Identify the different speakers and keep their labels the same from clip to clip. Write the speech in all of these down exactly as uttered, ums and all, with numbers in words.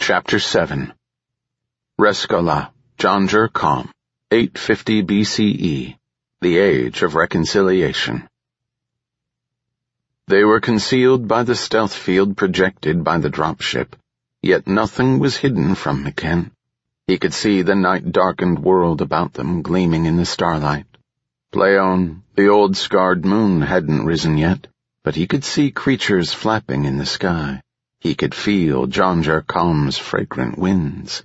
Speaker 1: Chapter seven. Rescola, Jonjer Kalm, eight fifty B C E, the Age of Reconciliation. They were concealed by the stealth field projected by the dropship, yet nothing was hidden from Mikken. He could see the night-darkened world about them gleaming in the starlight. Pleon, the old scarred moon, hadn't risen yet, but he could see creatures flapping in the sky. He could feel Jonjer Kalm's fragrant winds.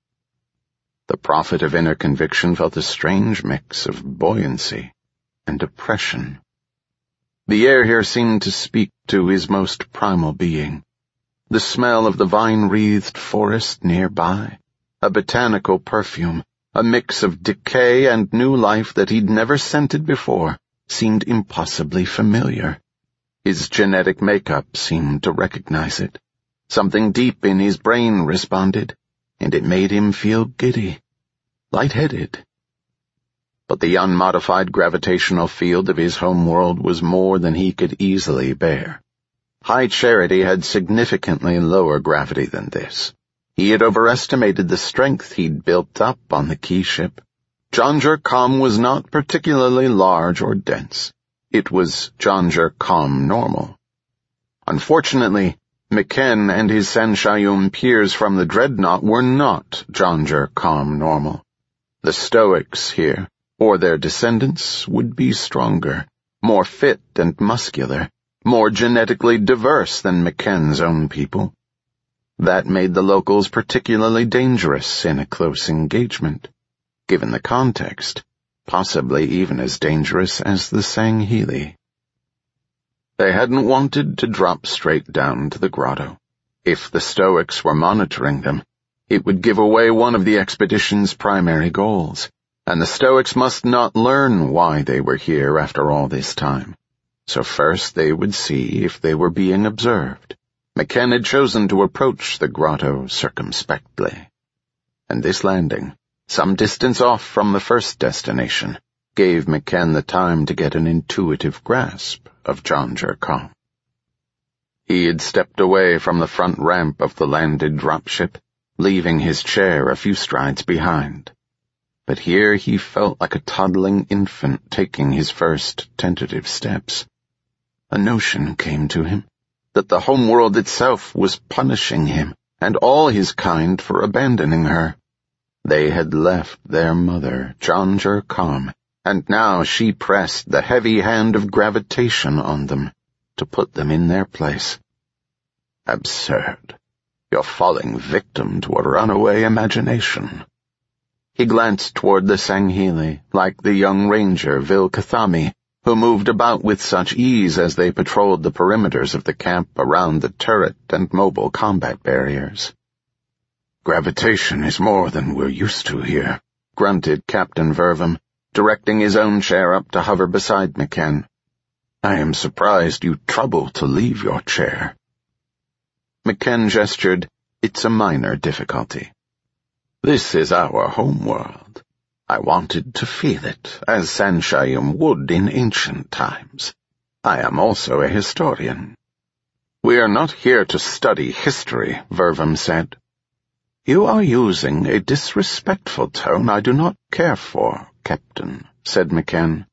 Speaker 1: The prophet of inner conviction felt a strange mix of buoyancy and oppression. The air here seemed to speak to his most primal being. The smell of the vine-wreathed forest nearby, a botanical perfume, a mix of decay and new life that he'd never scented before, seemed impossibly familiar. His genetic makeup seemed to recognize it. Something deep in his brain responded, and it made him feel giddy, lightheaded. But the unmodified gravitational field of his homeworld was more than he could easily bear. High Charity had significantly lower gravity than this. He had overestimated the strength he'd built up on the key ship. Jonjer Kalm was not particularly large or dense. It was Jonjer Kalm normal. Unfortunately, Mikken and his Sanshayum peers from the Dreadnought were not Jonjer Kalm normal. The Stoics here, or their descendants, would be stronger, more fit and muscular, more genetically diverse than Mikken's own people. That made the locals particularly dangerous in a close engagement. Given the context, possibly even as dangerous as the Sangheili. They hadn't wanted to drop straight down to the grotto. If the Stoics were monitoring them, it would give away one of the expedition's primary goals, and the Stoics must not learn why they were here after all this time. So first they would see if they were being observed. Mikken had chosen to approach the grotto circumspectly. And this landing, some distance off from the first destination, gave Mikken the time to get an intuitive grasp of Jonjer Kalm. He had stepped away from the front ramp of the landed dropship, leaving his chair a few strides behind. But here he felt like a toddling infant taking his first tentative steps. A notion came to him that the homeworld itself was punishing him and all his kind for abandoning her. They had left their mother, Jonjer Kalm, and now she pressed the heavy hand of gravitation on them to put them in their place. Absurd. You're falling victim to a runaway imagination. He glanced toward the Sangheili, like the young ranger Vil-Kathami, who moved about with such ease as they patrolled the perimeters of the camp around the turret and mobile combat barriers. Gravitation is more than we're used to here, grunted Captain Vervum, directing his own chair up to hover beside Mikken. I am surprised you trouble to leave your chair. Mikken gestured. It's a minor difficulty. This is our homeworld. I wanted to feel it, as Sanshayum would in ancient times. I am also a historian. We are not here to study history, Vervum said. You are using a disrespectful tone I do not care for, Captain, said Mikken.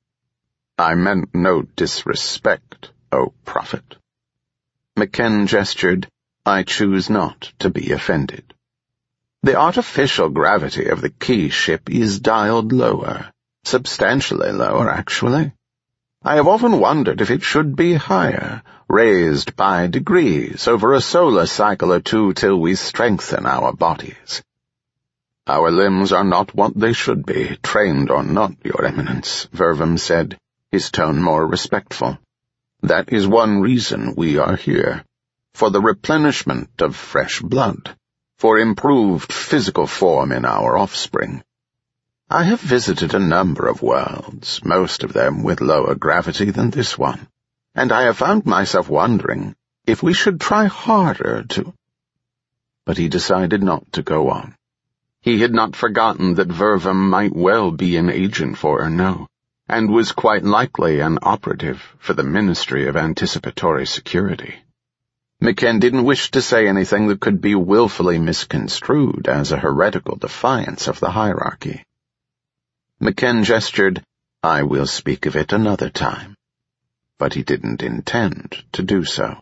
Speaker 1: I meant no disrespect, O prophet. Mikken gestured. I choose not to be offended. The artificial gravity of the key ship is dialed lower, substantially lower, actually. I have often wondered if it should be higher, raised by degrees over a solar cycle or two till we strengthen our bodies. Our limbs are not what they should be, trained or not, Your Eminence, Vervum said, his tone more respectful. That is one reason we are here, for the replenishment of fresh blood, for improved physical form in our offspring. I have visited a number of worlds, most of them with lower gravity than this one, and I have found myself wondering if we should try harder to— But he decided not to go on. He had not forgotten that Vervum might well be an agent for Erno, and was quite likely an operative for the Ministry of Anticipatory Security. McKen didn't wish to say anything that could be willfully misconstrued as a heretical defiance of the hierarchy. McKen gestured, "I will speak of it another time." But he didn't intend to do so.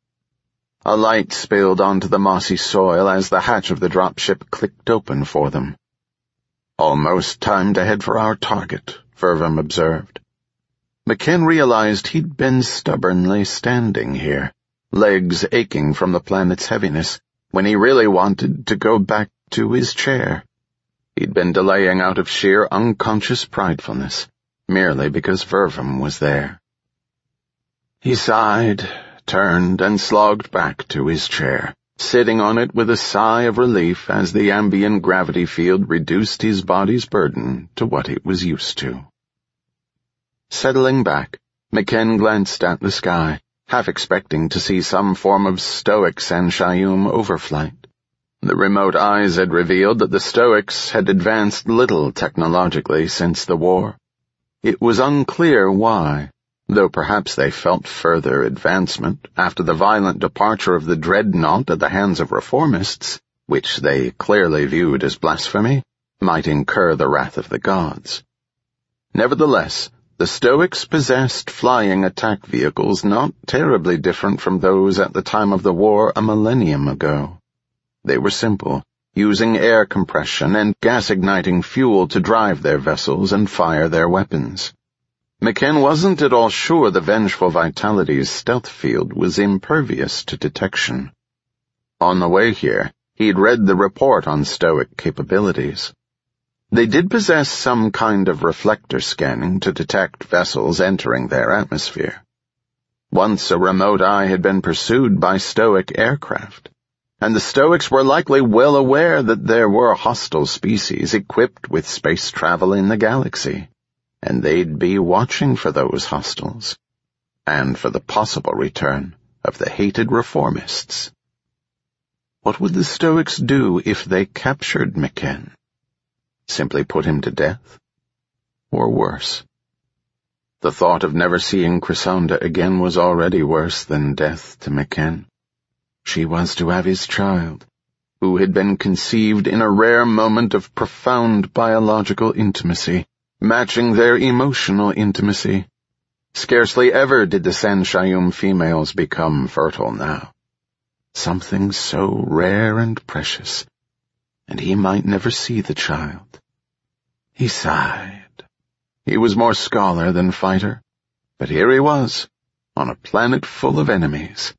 Speaker 1: A light spilled onto the mossy soil as the hatch of the dropship clicked open for them. "Almost time to head for our target," Vervum observed. McKen realized he'd been stubbornly standing here, legs aching from the planet's heaviness, when he really wanted to go back to his chair. He'd been delaying out of sheer unconscious pridefulness, merely because Vervum was there. He sighed, turned, and slogged back to his chair, sitting on it with a sigh of relief as the ambient gravity field reduced his body's burden to what it was used to. Settling back, McKen glanced at the sky, half expecting to see some form of Stoic Sanshayum overflight. The remote eyes had revealed that the Stoics had advanced little technologically since the war. It was unclear why, though perhaps they felt further advancement after the violent departure of the dreadnought at the hands of reformists, which they clearly viewed as blasphemy, might incur the wrath of the gods. Nevertheless, the Stoics possessed flying attack vehicles not terribly different from those at the time of the war a millennium ago. They were simple, using air compression and gas-igniting fuel to drive their vessels and fire their weapons. McKen wasn't at all sure the Vengeful Vitality's stealth field was impervious to detection. On the way here, he'd read the report on Stoic capabilities. They did possess some kind of reflector scanning to detect vessels entering their atmosphere. Once a remote eye had been pursued by Stoic aircraft, and the Stoics were likely well aware that there were hostile species equipped with space travel in the galaxy, and they'd be watching for those hostiles, and for the possible return of the hated reformists. What would the Stoics do if they captured McKen? Simply put him to death? Or worse? The thought of never seeing Chrysonda again was already worse than death to McKen. She was to have his child, who had been conceived in a rare moment of profound biological intimacy, matching their emotional intimacy. Scarcely ever did the Sanshayum females become fertile now. Something so rare and precious, and he might never see the child. He sighed. He was more scholar than fighter, but here he was, on a planet full of enemies.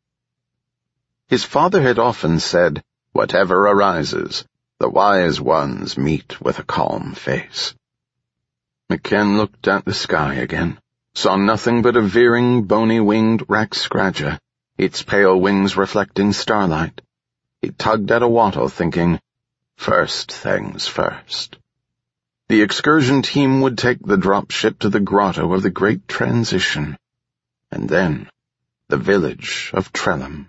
Speaker 1: His father had often said, "Whatever arises, the wise ones meet with a calm face." McKen looked at the sky again, saw nothing but a veering, bony-winged Raxcraja, its pale wings reflecting starlight. He tugged at a wattle, thinking, first things first. The excursion team would take the dropship to the grotto of the Great Transition, and then the village of Trellum.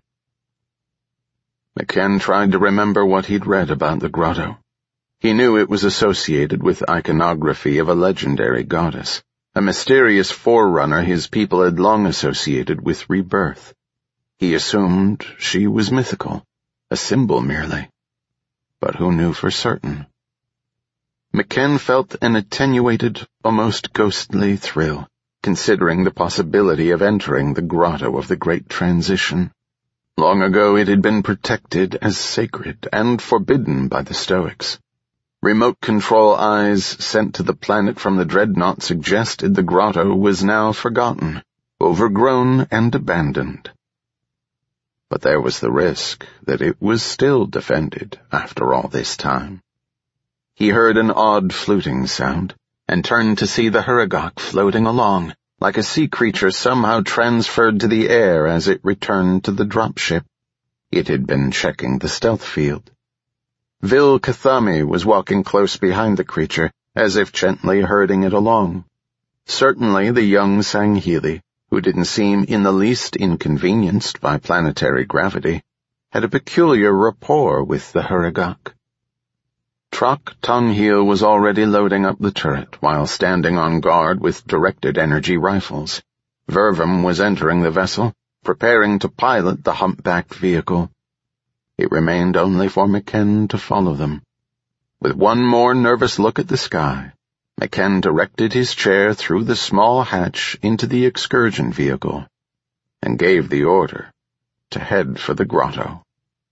Speaker 1: McKen tried to remember what he'd read about the grotto. He knew it was associated with iconography of a legendary goddess, a mysterious forerunner his people had long associated with rebirth. He assumed she was mythical, a symbol merely. But who knew for certain? McKen felt an attenuated, almost ghostly thrill, considering the possibility of entering the grotto of the Great Transition. Long ago it had been protected as sacred and forbidden by the Stoics. Remote control eyes sent to the planet from the dreadnought suggested the grotto was now forgotten, overgrown and abandoned. But there was the risk that it was still defended after all this time. He heard an odd fluting sound, and turned to see the Huragok floating along, like a sea creature somehow transferred to the air as it returned to the dropship. It had been checking the stealth field. Vil Kathami was walking close behind the creature, as if gently herding it along. Certainly the young Sanghili, who didn't seem in the least inconvenienced by planetary gravity, had a peculiar rapport with the Huragok. Trock Tongheel was already loading up the turret while standing on guard with directed energy rifles. Vervum was entering the vessel, preparing to pilot the humpbacked vehicle. It remained only for M'Kenn to follow them. With one more nervous look at the sky, M'Kenn directed his chair through the small hatch into the excursion vehicle and gave the order to head for the grotto.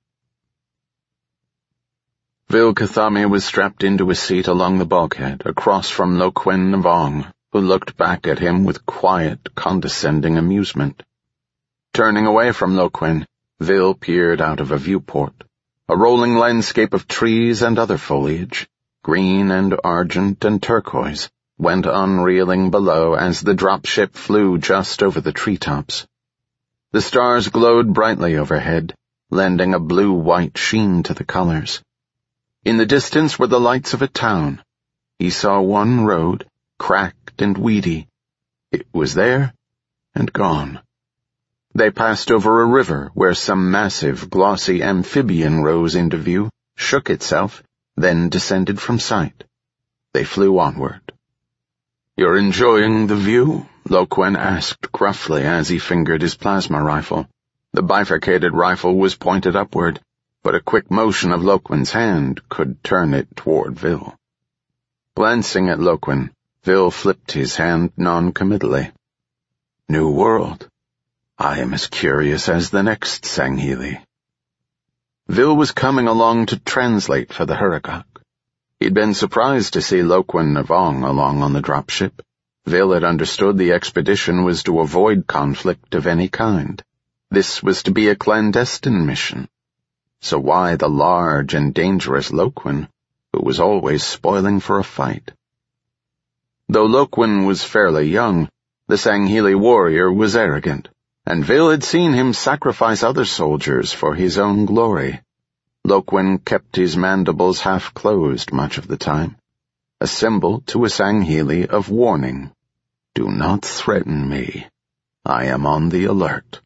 Speaker 1: Vil Kethami was strapped into a seat along the bulkhead across from Lo Quen Navong, who looked back at him with quiet, condescending amusement. Turning away from Lo Quen, Vil peered out of a viewport, a rolling landscape of trees and other foliage, green and argent and turquoise, went unreeling below as the dropship flew just over the treetops. The stars glowed brightly overhead, lending a blue-white sheen to the colors. In the distance were the lights of a town. He saw one road, cracked and weedy. It was there and gone. They passed over a river where some massive, glossy amphibian rose into view, shook itself, then descended from sight. They flew onward. "You're enjoying the view?" Lo Quen asked gruffly as he fingered his plasma rifle. The bifurcated rifle was pointed upward, but a quick motion of Lo Quen's hand could turn it toward Vil. Glancing at Lo Quen, Vil flipped his hand non-committally. "New world. I am as curious as the next Sangheili." Vil was coming along to translate for the Huragok. He'd been surprised to see Lo Quen Navong along on the dropship. Vil had understood the expedition was to avoid conflict of any kind. This was to be a clandestine mission. So why the large and dangerous Lo Quen, who was always spoiling for a fight? Though Lo Quen was fairly young, the Sangheili warrior was arrogant, and Vil had seen him sacrifice other soldiers for his own glory. Lo Quen kept his mandibles half-closed much of the time, a symbol to a Sangheili of warning. "Do not threaten me. I am on the alert."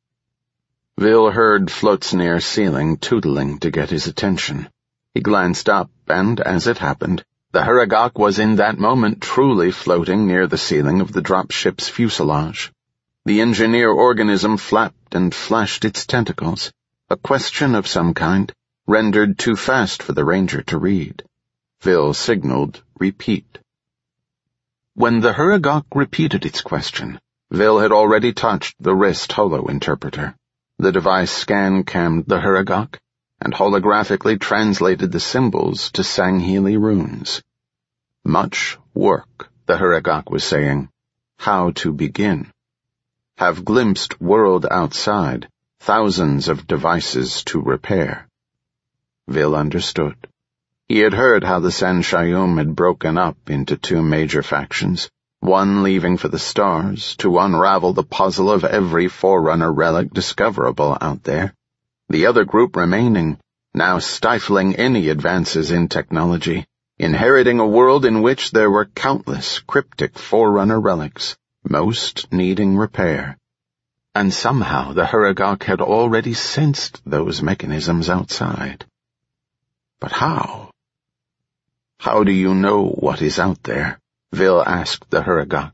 Speaker 1: Vil heard Flotsnir ceiling tootling to get his attention. He glanced up, and, as it happened, the Huragok was in that moment truly floating near the ceiling of the dropship's fuselage. The engineer organism flapped and flashed its tentacles, a question of some kind, rendered too fast for the ranger to read. Vil signaled, "Repeat." When the Huragok repeated its question, Vil had already touched the wrist holo-interpreter. The device scan-cammed the Huragok and holographically translated the symbols to Sangheili runes. "Much work," the Huragok was saying. "How to begin? Have glimpsed world outside, thousands of devices to repair." Vil understood. He had heard how the Sanshayum had broken up into two major factions, one leaving for the stars to unravel the puzzle of every Forerunner relic discoverable out there, the other group remaining, now stifling any advances in technology, inheriting a world in which there were countless cryptic Forerunner relics, most needing repair. And somehow the Huragok had already sensed those mechanisms outside. But how? "How do you know what is out there?" Vil asked the Huragok.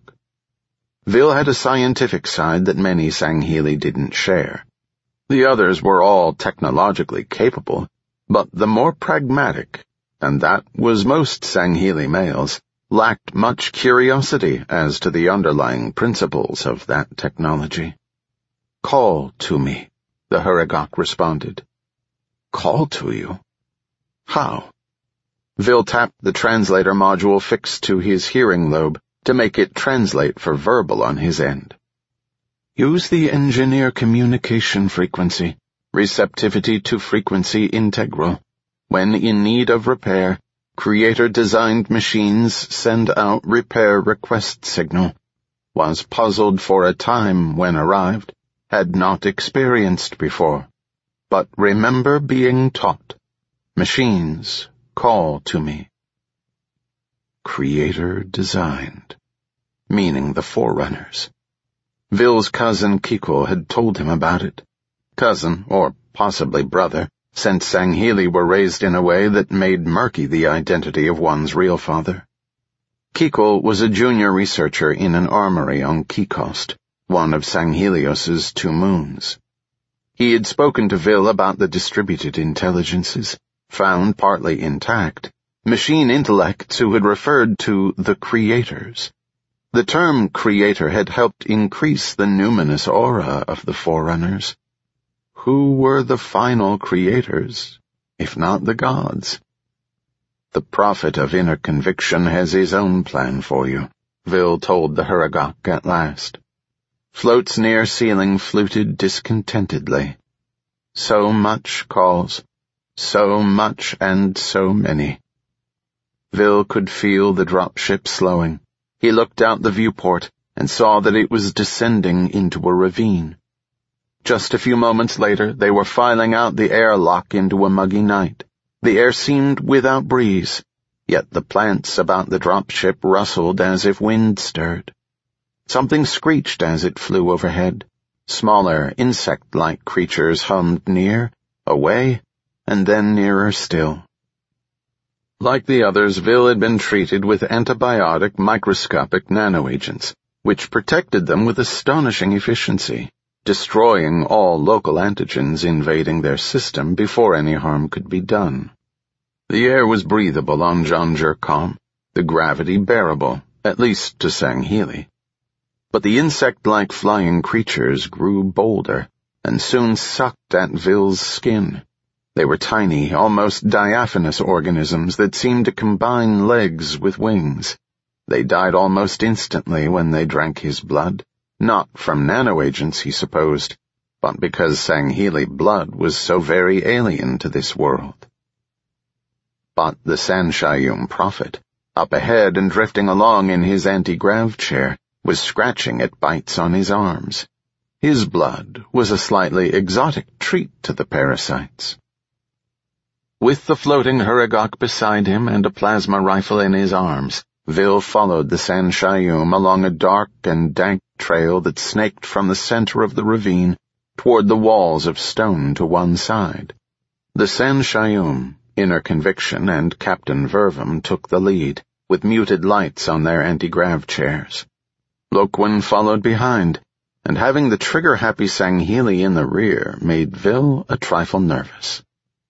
Speaker 1: Vil had a scientific side that many Sangheili didn't share. The others were all technologically capable, but the more pragmatic, and that was most Sangheili males, lacked much curiosity as to the underlying principles of that technology. "Call to me," the Huragok responded. "Call to you? How?" Vil tapped the translator module fixed to his hearing lobe to make it translate for verbal on his end. "Use the engineer communication frequency, receptivity to frequency integral. When in need of repair, creator-designed machines send out repair request signal. Was puzzled for a time when arrived, had not experienced before. But remember being taught. Machines, call to me." Creator-designed, meaning the Forerunners. Vil's cousin Kiko had told him about it. Cousin, or possibly brother, since Sangheili were raised in a way that made murky the identity of one's real father. Kiko was a junior researcher in an armory on Kikost, one of Sanghelios's two moons. He had spoken to Vil about the distributed intelligences, found partly intact, machine intellects who had referred to the creators. The term creator had helped increase the numinous aura of the Forerunners. Who were the final creators, if not the gods? The prophet of inner conviction has his own plan for you, Vil told the Huragok at last. Float's near ceiling fluted discontentedly. So much calls, so much and so many. Vil could feel the dropship slowing. He looked out the viewport and saw that it was descending into a ravine. Just a few moments later, they were filing out the airlock into a muggy night. The air seemed without breeze, yet the plants about the dropship rustled as if wind stirred. Something screeched as it flew overhead. Smaller, insect-like creatures hummed near, away, and then nearer still. Like the others, Vil had been treated with antibiotic microscopic nanoagents, which protected them with astonishing efficiency, destroying all local antigens invading their system before any harm could be done. The air was breathable on Janjur-Kom, the gravity bearable, at least to Sangheli. But the insect-like flying creatures grew bolder, and soon sucked at Vil's skin. They were tiny, almost diaphanous organisms that seemed to combine legs with wings. They died almost instantly when they drank his blood, not from nanoagents, he supposed, but because Sangheli blood was so very alien to this world. But the Sanshayum prophet, up ahead and drifting along in his anti-grav chair, was scratching at bites on his arms. His blood was a slightly exotic treat to the parasites. With the floating Huragok beside him and a plasma rifle in his arms, Vil followed the Sanshayum along a dark and dank trail that snaked from the center of the ravine toward the walls of stone to one side. The Sanshayum, Inner Conviction, and Captain Vervum took the lead, with muted lights on their anti-grav chairs. Loquin followed behind, and having the trigger-happy Sangheli in the rear made Vil a trifle nervous.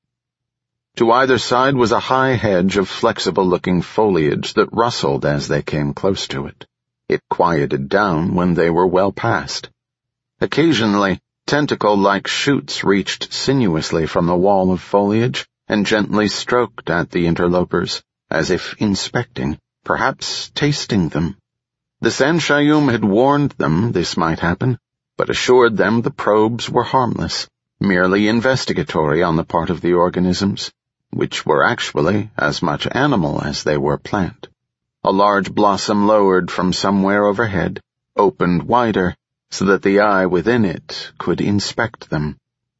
Speaker 1: To either side was a high hedge of flexible-looking foliage that rustled as they came close to it. It quieted down when they were well past. Occasionally, tentacle-like shoots reached sinuously from the wall of foliage and gently stroked at the interlopers, as if inspecting, perhaps tasting them. The Sanshayum had warned them this might happen, but assured them the probes were harmless, merely investigatory on the part of the organisms, which were actually as much animal as they were plant. A large blossom lowered from somewhere overhead, opened wider, so that the eye within it could inspect them.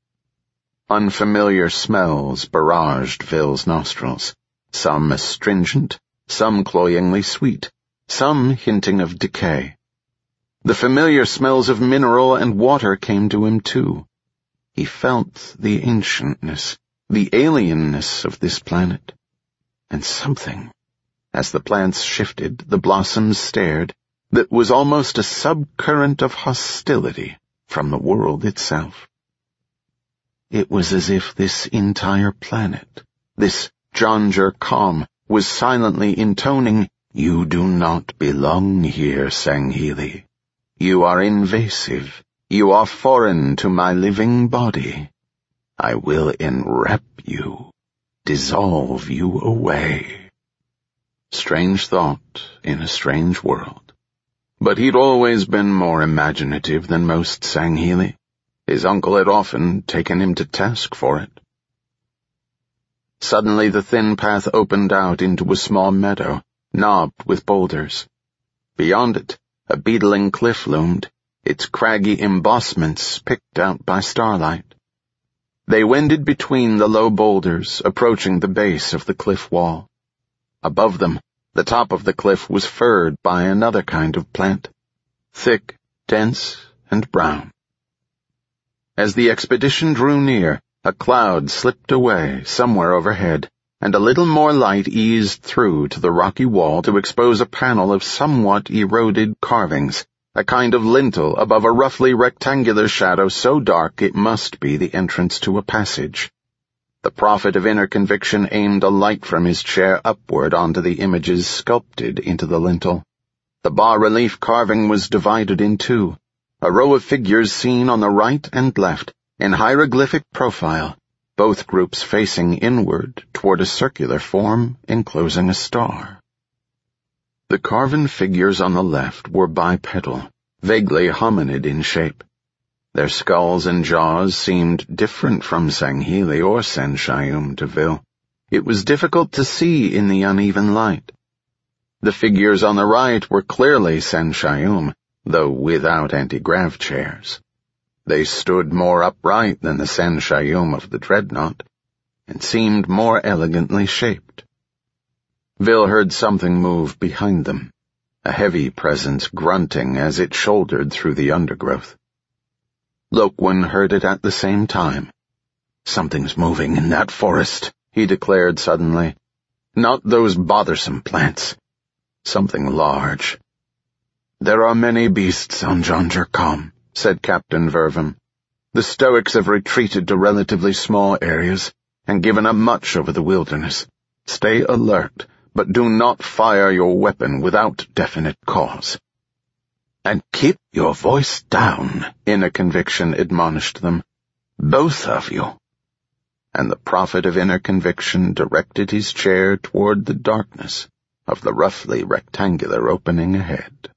Speaker 1: Unfamiliar smells barraged Vil's nostrils, some astringent, some cloyingly sweet, some hinting of decay. The familiar smells of mineral and water came to him too. He felt the ancientness, the alienness of this planet. And something, as the plants shifted, the blossoms stared, that was almost a subcurrent of hostility from the world itself. It was as if this entire planet, this Janjur-Kom, was silently intoning, "You do not belong here, Sangheli. You are invasive. You are foreign to my living body. I will enwrap you, dissolve you away." Strange thought in a strange world. But he'd always been more imaginative than most Sangheli. His uncle had often taken him to task for it. Suddenly the thin path opened out into a small meadow, knobbed with boulders. Beyond it, a beetling cliff loomed, its craggy embossments picked out by starlight. They wended between the low boulders, approaching the base of the cliff wall. Above them, the top of the cliff was furred by another kind of plant, thick, dense, and brown. As the expedition drew near, a cloud slipped away somewhere overhead, and a little more light eased through to the rocky wall to expose a panel of somewhat eroded carvings, a kind of lintel above a roughly rectangular shadow so dark it must be the entrance to a passage. The prophet of inner conviction aimed a light from his chair upward onto the images sculpted into the lintel. The bas-relief carving was divided in two, a row of figures seen on the right and left, in hieroglyphic profile, both groups facing inward toward a circular form enclosing a star. The carven figures on the left were bipedal, vaguely hominid in shape. Their skulls and jaws seemed different from Sanghili or Senshayum to Vil. It was difficult to see in the uneven light. The figures on the right were clearly Senshayum, though without anti-grav chairs. They stood more upright than the Senshayum of the Dreadnought, and seemed more elegantly shaped. Vil heard something move behind them, a heavy presence grunting as it shouldered through the undergrowth. Lokwen heard it at the same time. "Something's moving in that forest," he declared suddenly. "Not those bothersome plants. Something large." "There are many beasts on Jon-Jer-Kom," said Captain Vervim. "The Stoics have retreated to relatively small areas and given up much over the wilderness. Stay alert, but do not fire your weapon without definite cause." "And keep your voice down," Inner Conviction admonished them. "Both of you." And the prophet of Inner Conviction directed his chair toward the darkness of the roughly rectangular opening ahead.